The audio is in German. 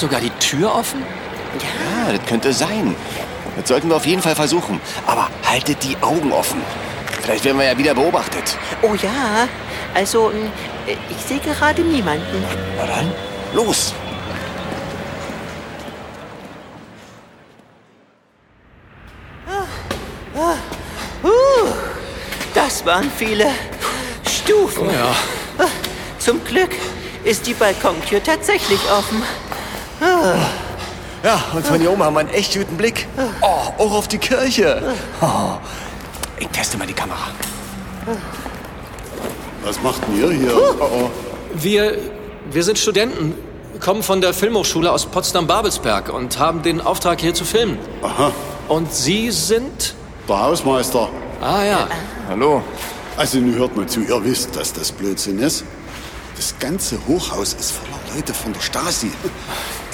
sogar die Tür offen? Ja, das könnte sein. Das sollten wir auf jeden Fall versuchen. Aber haltet die Augen offen. Vielleicht werden wir ja wieder beobachtet. Oh ja, also ich sehe gerade niemanden. Na dann, los! Das waren viele Stufen. Oh ja. Zum Glück ist die Balkontür tatsächlich offen. Ja, und von hier oben haben wir einen echt guten Blick. Oh, auch auf die Kirche. Oh. Ich teste mal die Kamera. Was macht denn ihr hier? Oh. Wir sind Studenten, kommen von der Filmhochschule aus Potsdam-Babelsberg und haben den Auftrag, hier zu filmen. Aha, Und Sie sind? der Hausmeister. Ah ja. Hallo. Also nun hört mal zu, ihr wisst, dass das Blödsinn ist. Das ganze Hochhaus ist voller Leute von der Stasi.